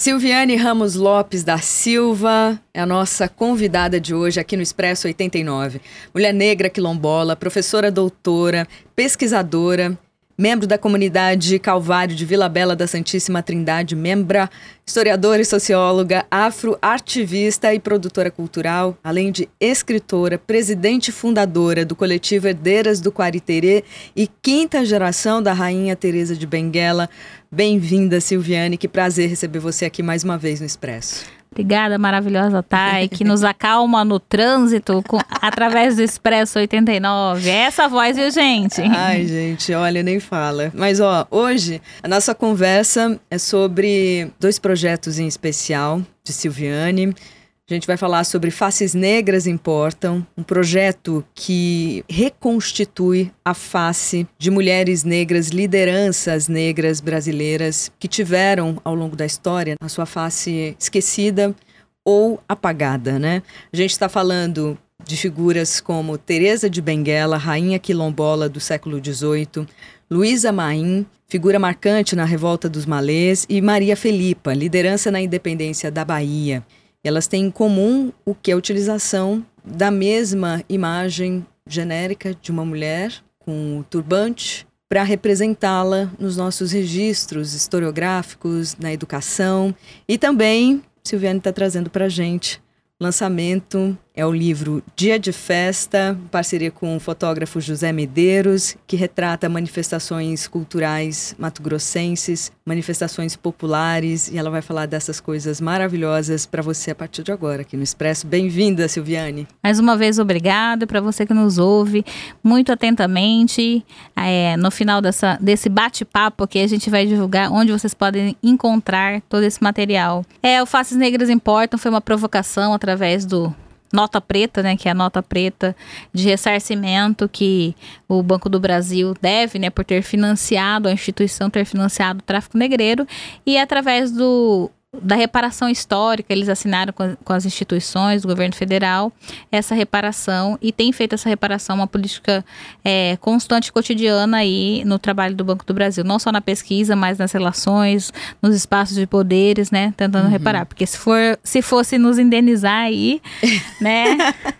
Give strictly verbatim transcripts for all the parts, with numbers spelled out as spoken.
Silviane Ramos Lopes da Silva é a nossa convidada de hoje aqui no Expresso oitenta e nove. Mulher negra quilombola, professora doutora, pesquisadora, membro da comunidade Calvário de Vila Bela da Santíssima Trindade, membra, historiadora e socióloga, afroativista e produtora cultural, além de escritora, presidente e fundadora do coletivo Herdeiras do Quariterê e quinta geração da Rainha Teresa de Benguela. Bem-vinda, Silviane, que prazer receber você aqui mais uma vez no Expresso. Obrigada, maravilhosa Thay, que nos acalma no trânsito com, através do Expresso oitenta e nove. É essa voz, viu, gente? Ai, gente, olha, nem fala. Mas, ó, hoje a nossa conversa é sobre dois projetos em especial de Silviane. A gente vai falar sobre Faces Negras Importam, um projeto que reconstitui a face de mulheres negras, lideranças negras brasileiras que tiveram, ao longo da história, a sua face esquecida ou apagada, né? A gente está falando de figuras como Teresa de Benguela, rainha quilombola do século dezoito, Luísa Maim, figura marcante na Revolta dos Malês, e Maria Felipa, liderança na independência da Bahia. Elas têm em comum o que é a utilização da mesma imagem genérica de uma mulher com o turbante para representá-la nos nossos registros historiográficos, na educação. E também, Silviane está trazendo para a gente, lançamento é o livro Dia de Festa, em parceria com o fotógrafo José Medeiros, que retrata manifestações culturais mato-grossenses, manifestações populares, e ela vai falar dessas coisas maravilhosas para você a partir de agora aqui no Expresso. Bem-vinda, Silviane. Mais uma vez, obrigada para você que nos ouve muito atentamente. É, no final dessa, desse bate-papo aqui, a gente vai divulgar onde vocês podem encontrar todo esse material. É, o Faces Negras Importam foi uma provocação através do Nota Preta, né, que é a nota preta de ressarcimento que o Banco do Brasil deve, né, por ter financiado, a instituição ter financiado o tráfico negreiro, e através do, da reparação histórica, eles assinaram com, com as instituições do governo federal essa reparação, e tem feito essa reparação uma política é, constante e cotidiana aí no trabalho do Banco do Brasil, não só na pesquisa, mas nas relações, nos espaços de poderes, né, tentando uhum. reparar, porque se, for, se fosse nos indenizar aí, né,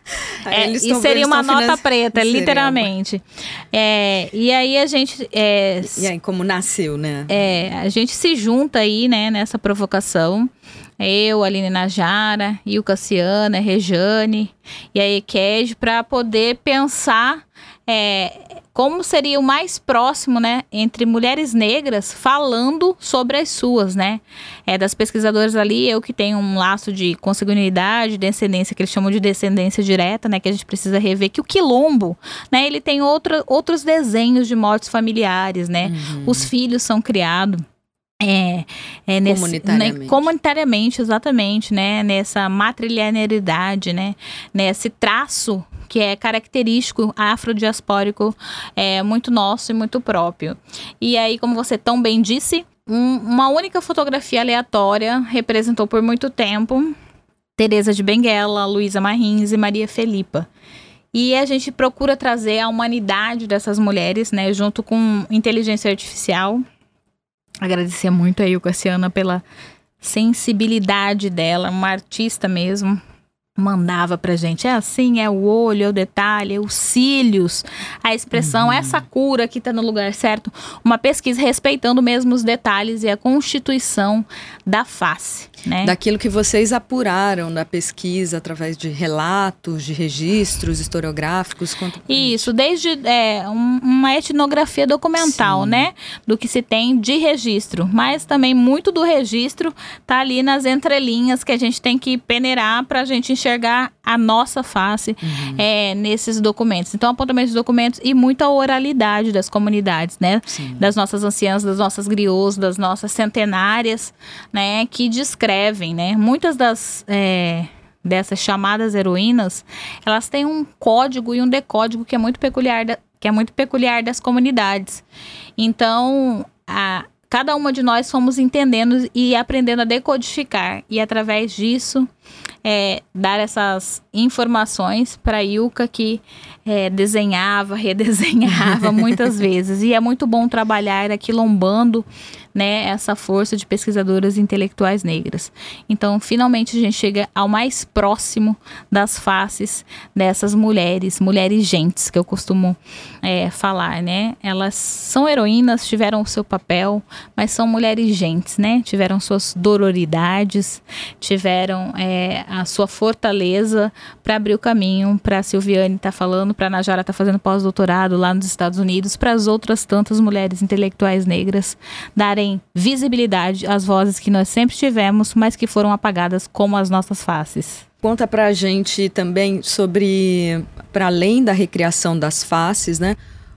é, isso seria uma nota financi... preta, seria literalmente. Uma... É, e aí a gente... É, e aí, como nasceu, né? É, a gente se junta aí, né, nessa provocação. Eu, Aline Najara, e o Cassiana, a Rejane e a Eked, para poder pensar é, como seria o mais próximo, né, entre mulheres negras falando sobre as suas, né, é, das pesquisadoras ali, eu que tenho um laço de consanguinidade, descendência, que eles chamam de descendência direta, né, que a gente precisa rever, que o quilombo, né, ele tem outra, outros desenhos de mortes familiares, né, uhum. os filhos são criados É, é nesse, comunitariamente. Né, comunitariamente, exatamente, né, nessa matrilinearidade, né, nesse traço que é característico afrodiaspórico, é muito nosso e muito próprio. E aí, como você tão bem disse, um, uma única fotografia aleatória representou por muito tempo Teresa de Benguela, Luísa Maim e Maria Felipa. E a gente procura trazer a humanidade dessas mulheres, né, junto com inteligência artificial. Agradecer muito aí o Cassiana pela sensibilidade dela, uma artista mesmo, mandava pra gente, é assim, é o olho, é o detalhe, é os cílios, a expressão, uhum. essa cura que tá no lugar certo, uma pesquisa respeitando mesmo os detalhes e a constituição da face, né? Daquilo que vocês apuraram na pesquisa através de relatos, de registros historiográficos. Isso, desde é, um, uma etnografia documental, Sim. né? Do que se tem de registro, mas também muito do registro tá ali nas entrelinhas que a gente tem que peneirar pra gente enxergar a nossa face uhum. é, nesses documentos. Então, apontamento de documentos e muita oralidade das comunidades, né? Sim. Das nossas anciãs, das nossas griots, das nossas centenárias, né? Que descrevem, né? Muitas das... É, dessas chamadas heroínas, elas têm um código e um decódigo que é muito peculiar, da, que é muito peculiar das comunidades. Então, a... cada uma de nós fomos entendendo e aprendendo a decodificar. E através disso, é, dar essas informações para a Ilka, que é, desenhava, redesenhava muitas vezes. E é muito bom trabalhar aquilombando, né, essa força de pesquisadoras intelectuais negras. Então, finalmente a gente chega ao mais próximo das faces dessas mulheres, mulheres gentes, que eu costumo é, falar, né? Elas são heroínas, tiveram o seu papel, mas são mulheres gentes, né? Tiveram suas dororidades, tiveram é, a sua fortaleza para abrir o caminho para a Silviane estar tá falando, para a Najara estar tá fazendo pós-doutorado lá nos Estados Unidos, para as outras tantas mulheres intelectuais negras darem visibilidade às vozes que nós sempre tivemos, mas que foram apagadas como as nossas faces. Conta pra gente também sobre, para além da recriação das faces, né,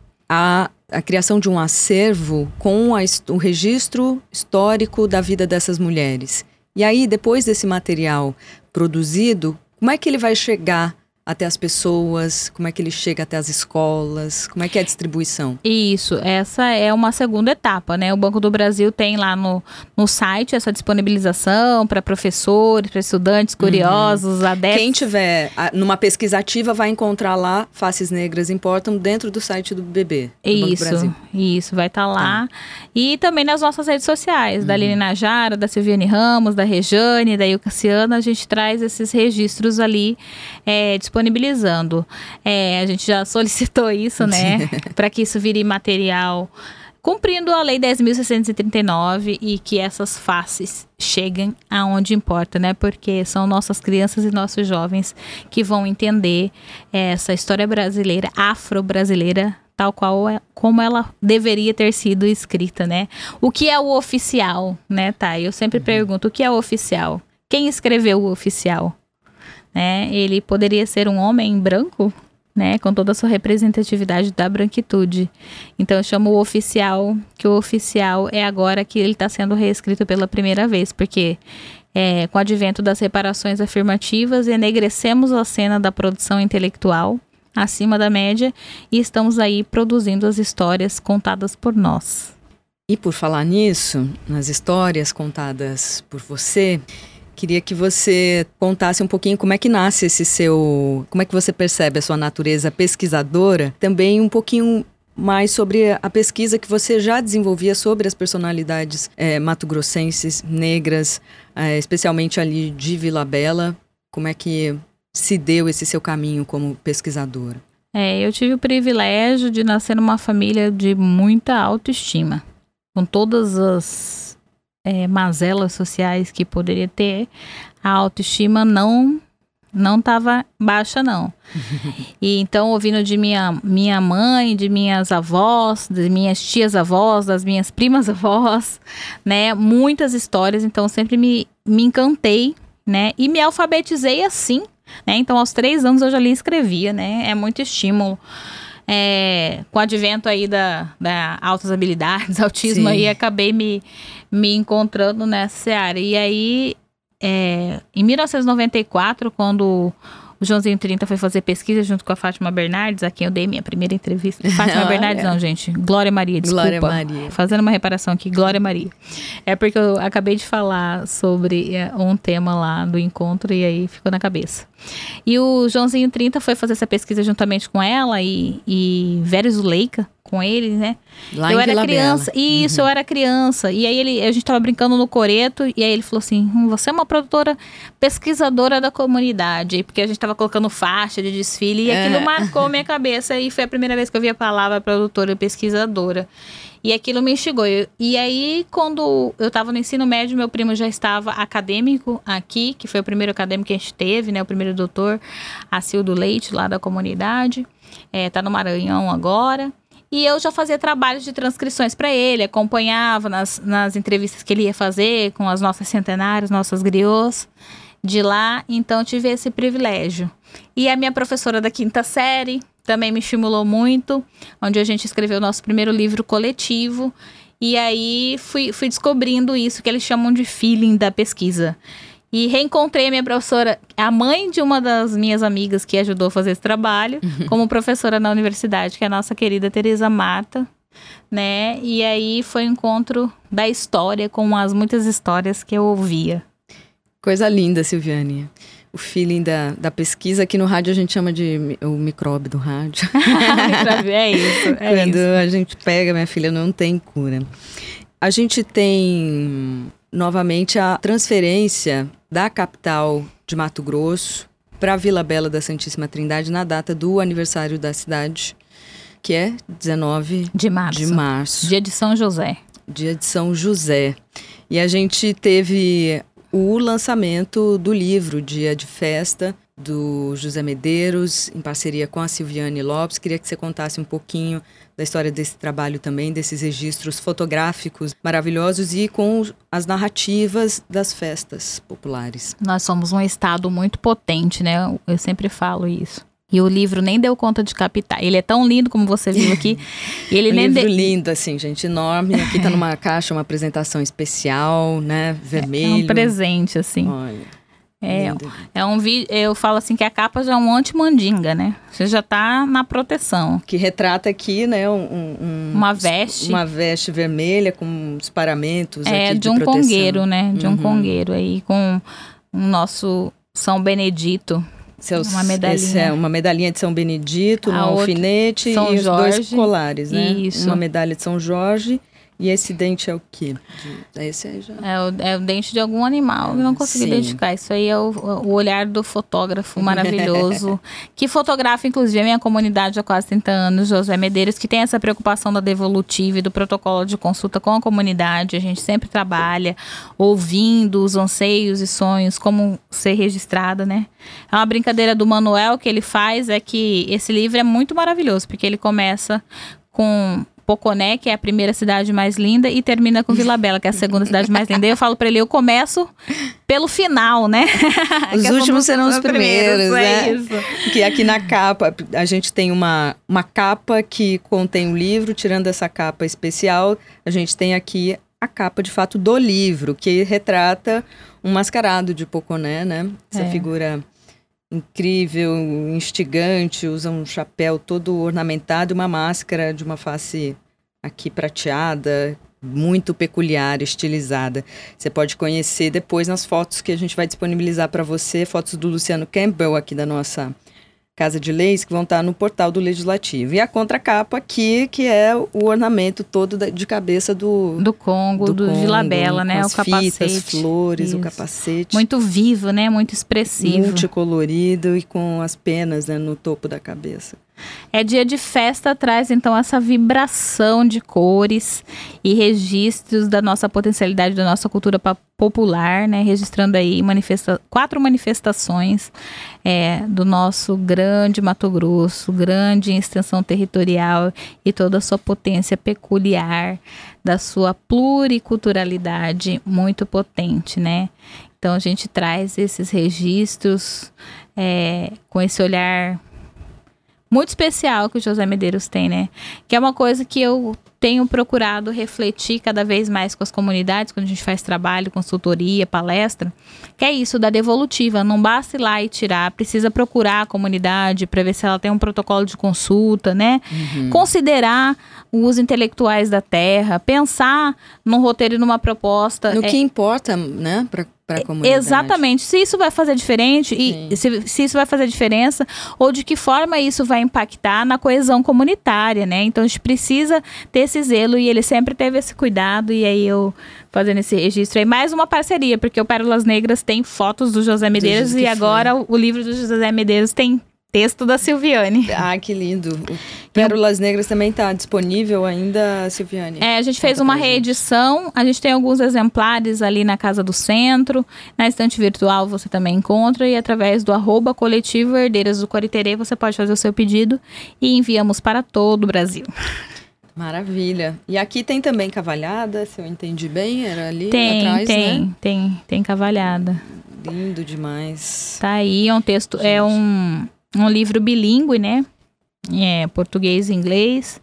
a, a criação de um acervo com a, o registro histórico da vida dessas mulheres. E aí, depois desse material produzido, como é que ele vai chegar até as pessoas, como é que ele chega até as escolas, como é que é a distribuição? Isso, essa é uma segunda etapa, né? O Banco do Brasil tem lá no, no site essa disponibilização para professores, para estudantes curiosos, uhum. adeptos. Quem tiver numa pesquisa ativa vai encontrar lá Faces Negras Importam dentro do site do B B, do isso, Banco do Brasil. Isso, vai estar tá lá. Tá. E também nas nossas redes sociais, uhum. da Aline Najara, da Silviane Ramos, da Rejane, da Ilcassiana, a gente traz esses registros ali é, disponibilizando. É, a gente já solicitou isso, né? Para que isso vire material, cumprindo a Lei dez mil seiscentos e trinta e nove e que essas faces cheguem aonde importa, né? Porque são nossas crianças e nossos jovens que vão entender essa história brasileira, afro-brasileira, tal qual é, como ela deveria ter sido escrita, né? O que é o oficial, né, Thay? Eu sempre uhum. pergunto, o que é o oficial? Quem escreveu o oficial? Né? Ele poderia ser um homem branco, né? Com toda a sua representatividade da branquitude. Então eu chamo o oficial, que o oficial é agora que ele está sendo reescrito pela primeira vez, porque é, com o advento das reparações afirmativas, enegrecemos a cena da produção intelectual acima da média e estamos aí produzindo as histórias contadas por nós. E por falar nisso, nas histórias contadas por você, queria que você contasse um pouquinho como é que nasce esse seu... Como é que você percebe a sua natureza pesquisadora? Também um pouquinho mais sobre a pesquisa que você já desenvolvia sobre as personalidades é, mato-grossenses, negras, é, especialmente ali de Vila Bela. Como é que se deu esse seu caminho como pesquisadora? É, eu tive o privilégio de nascer numa família de muita autoestima, com todas as... É, mazelas sociais que poderia ter, a autoestima não não estava baixa, não. E então, ouvindo de minha, minha mãe, de minhas avós, de minhas tias-avós, das minhas primas-avós, né, muitas histórias, então sempre me, me encantei, né, e me alfabetizei assim, né, então aos três anos eu já li e escrevia, né, é muito estímulo. É, com o advento aí da, da altas habilidades, autismo, Sim. aí acabei me, me encontrando nessa seara. E aí, é, em mil novecentos e noventa e quatro, quando o Joãozinho trinta foi fazer pesquisa junto com a Fátima Bernardes, a quem eu dei minha primeira entrevista. Fátima Bernardes não, gente. Glória Maria, desculpa. Glória Maria. Fazendo uma reparação aqui, Glória Maria. É porque eu acabei de falar sobre é, um tema lá do encontro e aí ficou na cabeça. E o Joãozinho trinta foi fazer essa pesquisa juntamente com ela e, e Vério Zuleika com ele, né? Lá eu em era Vila criança, Bela. Isso, Uhum. eu era criança. E aí ele, a gente tava brincando no coreto e aí ele falou assim, hum, você é uma produtora pesquisadora da comunidade, porque a gente tava colocando faixa de desfile e é. aquilo marcou minha cabeça e foi a primeira vez que eu vi a palavra produtora pesquisadora. E aquilo me instigou. E aí, quando eu estava no ensino médio, meu primo já estava acadêmico aqui, que foi o primeiro acadêmico que a gente teve, né? O primeiro doutor, Acildo Leite, lá da comunidade. É, tá no Maranhão agora. E eu já fazia trabalhos de transcrições para ele, acompanhava nas, nas entrevistas que ele ia fazer com as nossas centenárias, nossas griots de lá. Então, eu tive esse privilégio. E a minha professora da quinta série também me estimulou muito, onde a gente escreveu o nosso primeiro livro coletivo. E aí fui, fui descobrindo isso que eles chamam de feeling da pesquisa. E reencontrei a minha professora, a mãe de uma das minhas amigas que ajudou a fazer esse trabalho, uhum. como professora na universidade, que é a nossa querida Teresa Marta, né? E aí foi o encontro da história com as muitas histórias que eu ouvia. Coisa linda, Silviane. O feeling da, da pesquisa, aqui no rádio a gente chama de o micróbio do rádio. É isso, é Quando isso. a gente pega, minha filha, não tem cura. a gente tem novamente a transferência da capital de Mato Grosso para Vila Bela da Santíssima Trindade na data do aniversário da cidade, que é dezenove de março. de março. Dia de São José. Dia de São José. E a gente teve o lançamento do livro Dia de Festa, do José Medeiros, em parceria com a Silviane Lopes. Queria que você contasse um pouquinho da história desse trabalho também, desses registros fotográficos maravilhosos e com as narrativas das festas populares. Nós somos um estado muito potente, né? Eu sempre falo isso. E o livro nem deu conta de captar. Ele é tão lindo como você viu aqui. Ele um nem livro de... lindo, assim, gente, enorme. Aqui tá numa caixa, uma apresentação especial, né? Vermelho. É um presente, assim. Olha. É, é um vídeo, eu falo assim que a capa já é um anti-mandinga, né? Você já tá na proteção. Que retrata aqui, né, um, um, uma veste. Uma veste vermelha com os paramentos é, aqui de, de um proteção. congueiro, né? De um uhum. congueiro aí com o nosso São Benedito. Seus, uma medalhinha. Esse é uma medalhinha de São Benedito, um a alfinete São e os Jorge, dois colares, né? Isso. Uma medalha de São Jorge. E esse dente é o quê? De, esse aí já... é, o, é o dente de algum animal. Eu não consegui Sim. identificar. Isso aí é o, o olhar do fotógrafo maravilhoso. Que fotografa, inclusive, a minha comunidade há quase trinta anos, José Medeiros, que tem essa preocupação da devolutiva e do protocolo de consulta com a comunidade. A gente sempre trabalha ouvindo os anseios e sonhos, como ser registrada, né? É uma brincadeira do Manuel que ele faz, é que esse livro é muito maravilhoso, porque ele começa com Poconé, que é a primeira cidade mais linda, e termina com Vila Bela, que é a segunda cidade mais linda. E eu falo pra ele, eu começo pelo final, né? Os últimos serão os primeiros, primeiros, né? É isso. Que aqui na capa, a gente tem uma, uma capa que contém o livro, tirando essa capa especial, a gente tem aqui a capa, de fato, do livro, que retrata um mascarado de Poconé, né? Essa É. figura incrível, instigante, usa um chapéu todo ornamentado e uma máscara de uma face aqui prateada, muito peculiar, estilizada. Você pode conhecer depois nas fotos que a gente vai disponibilizar para você, fotos do Luciano Campbell aqui da nossa Casa de Leis, que vão estar no portal do Legislativo. E a contracapa aqui, que é o ornamento todo da, de cabeça do... Do Congo, do, do Vila Bela, né? Com o as capacete. fitas, flores, Isso. o capacete. Muito vivo, né? Muito expressivo. Multicolorido e com as penas, né, no topo da cabeça. É dia de festa, traz então essa vibração de cores e registros da nossa potencialidade, da nossa cultura popular, né? Registrando aí manifesta- quatro manifestações é, do nosso grande Mato Grosso, grande em extensão territorial e toda a sua potência peculiar, da sua pluriculturalidade muito potente, né? Então a gente traz esses registros é, com esse olhar muito especial que o José Medeiros tem, né? Que é uma coisa que eu tenho procurado refletir cada vez mais com as comunidades, quando a gente faz trabalho, consultoria, palestra, que é isso da devolutiva. Não basta ir lá e tirar, precisa procurar a comunidade para ver se ela tem um protocolo de consulta, né? Uhum. Considerar os intelectuais da terra, pensar num roteiro e numa proposta. No é, que importa, né, para para a comunidade. Exatamente. Se isso vai fazer diferente e se, se isso vai fazer diferença ou de que forma isso vai impactar na coesão comunitária, né? Então a gente precisa ter esse zelo e ele sempre teve esse cuidado e aí eu fazendo esse registro aí, mais uma parceria, porque o Pérolas Negras tem fotos do José Medeiros do e agora o, o livro do José Medeiros tem texto da Silviane. Ah, que lindo. O Pérolas Negras também está disponível ainda, Silviane? É, a gente fez uma reedição, a gente tem alguns exemplares ali na Casa do Centro, na estante virtual você também encontra e através do arroba coletivo Herdeiras do Coriterê você pode fazer o seu pedido e enviamos para todo o Brasil. Maravilha. E aqui tem também cavalhada, se eu entendi bem, era ali tem, atrás, tem, né? Tem, tem, tem cavalhada. Lindo demais. Tá aí, é um texto, gente. é um... Um livro bilíngue, né? É, português e inglês.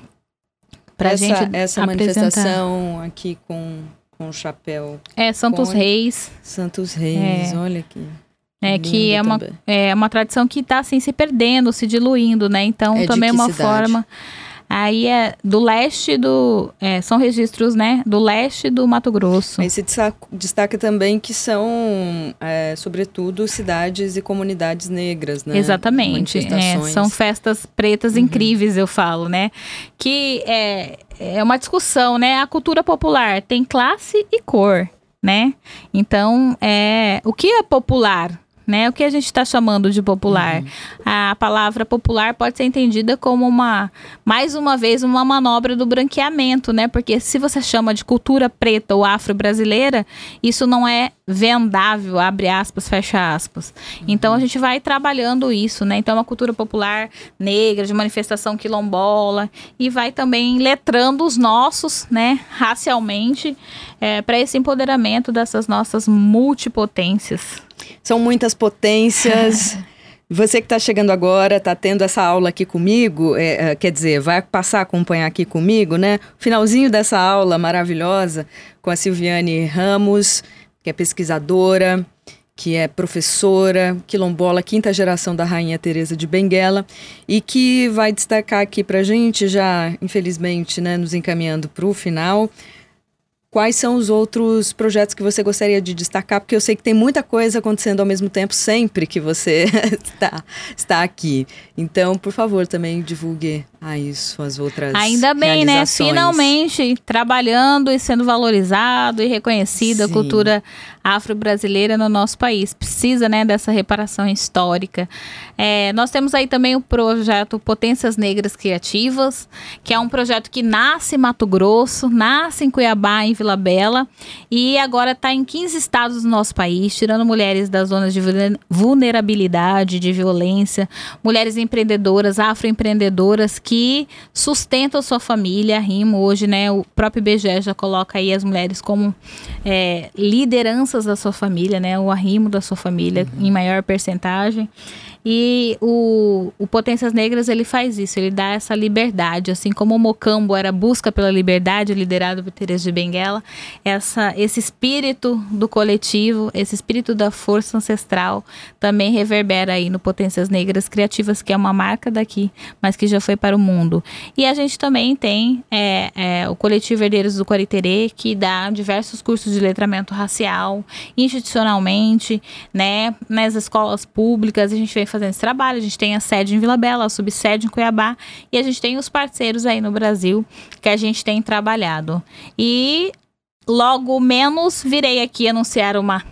Pra essa, gente essa manifestação aqui com, com o chapéu. É, Santos com... Reis. Santos Reis, é. Olha aqui. É que é uma, é uma tradição que está assim, se perdendo, se diluindo, né? Então, é também é uma cidade? forma... Aí é do leste do... É, são registros, né? Do leste do Mato Grosso. Aí se destaca também que são, é, sobretudo, cidades e comunidades negras, né? Exatamente. É, são festas pretas uhum. incríveis, eu falo, né? Que é, é uma discussão, né? A cultura popular tem classe e cor, né? Então, é, o que é popular? Né? O que a gente está chamando de popular? Uhum. A palavra popular pode ser entendida como uma, mais uma vez, uma manobra do branqueamento, né? Porque se você chama de cultura preta ou afro-brasileira, isso não é vendável, abre aspas, fecha aspas. Uhum. Então a gente vai trabalhando isso, né? Então é uma cultura popular negra, de manifestação quilombola, e vai também letrando os nossos, né, racialmente, é, para esse empoderamento dessas nossas multipotências. São muitas potências. Você que está chegando agora, está tendo essa aula aqui comigo, é, é, quer dizer, vai passar a acompanhar aqui comigo, né? Finalzinho dessa aula maravilhosa com a Silviane Ramos, que é pesquisadora, que é professora, quilombola, quinta geração da Rainha Teresa de Benguela, e que vai destacar aqui para a gente, já infelizmente, né, nos encaminhando para o final. Quais são os outros projetos que você gostaria de destacar? Porque eu sei que tem muita coisa acontecendo ao mesmo tempo, sempre que você está, está aqui. Então, por favor, também divulgue aí suas outras Ainda bem, né? Finalmente, trabalhando e sendo valorizado e reconhecida a cultura afro-brasileira no nosso país. Precisa, né, dessa reparação histórica. É, nós temos aí também o projeto Potências Negras Criativas, que é um projeto que nasce em Mato Grosso, nasce em Cuiabá, em Vila Bela, e agora está em quinze estados do nosso país, tirando mulheres das zonas de vulnerabilidade, de violência, mulheres empreendedoras, afroempreendedoras que sustentam sua família. A Rimo hoje, né, o próprio I B G E já coloca aí as mulheres como é, lideranças da sua família, né, o arrimo da sua família uhum. em maior percentagem. E o, o Potências Negras, ele faz isso, ele dá essa liberdade, assim como o Mocambo era a busca pela liberdade, liderado por Teresa de Benguela, essa, esse espírito do coletivo, esse espírito da força ancestral também reverbera aí no Potências Negras Criativas, que é uma marca daqui, mas que já foi para o mundo. E a gente também tem é, é, o Coletivo Herdeiros do Quariterê, que dá diversos cursos de letramento racial, institucionalmente, né, nas escolas públicas. A gente vem fazendo esse trabalho, a gente tem a sede em Vila Bela, a subsede em Cuiabá, e a gente tem os parceiros aí no Brasil que a gente tem trabalhado. E logo menos virei aqui anunciar uma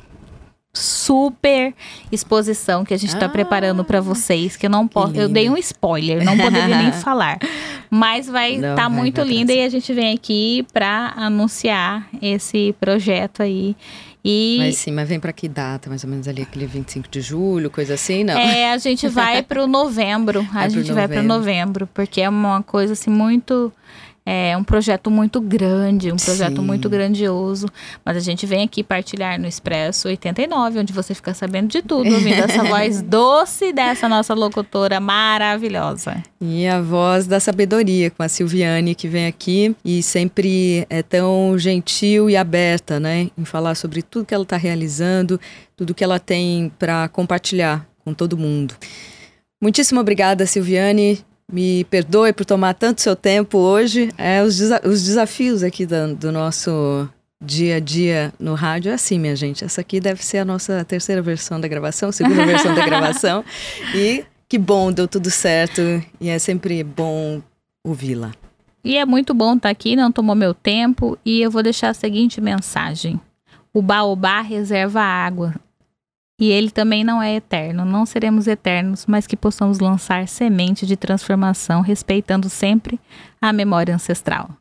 super exposição que a gente está ah, preparando para vocês, que eu não posso, eu dei um spoiler, não poderia nem falar, mas vai estar tá muito linda, e a gente vem aqui para anunciar esse projeto aí. E... Mas sim, mas vem para que data? Mais ou menos ali aquele vinte e cinco de julho, coisa assim, não? É, a gente vai para o novembro, a vai gente pro vai para novembro, porque é uma coisa assim muito... É um projeto muito grande, um projeto Sim. muito grandioso. Mas a gente vem aqui partilhar no Expresso oitenta e nove, onde você fica sabendo de tudo, ouvindo essa voz doce dessa nossa locutora maravilhosa. E a voz da sabedoria, com a Silviane, que vem aqui e sempre é tão gentil e aberta, né, em falar sobre tudo que ela está realizando, tudo que ela tem para compartilhar com todo mundo. Muitíssimo obrigada, Silviane. Me perdoe por tomar tanto seu tempo hoje. É, os, desa- os desafios aqui do, do nosso dia a dia no rádio é assim, minha gente. Essa aqui deve ser a nossa terceira versão da gravação, segunda versão da gravação. E que bom, deu tudo certo. E é sempre bom ouvi-la. E é muito bom estar aqui, não tomou meu tempo. E eu vou deixar a seguinte mensagem. O baobá reserva água. E ele também não é eterno, não seremos eternos, mas que possamos lançar semente de transformação, respeitando sempre a memória ancestral.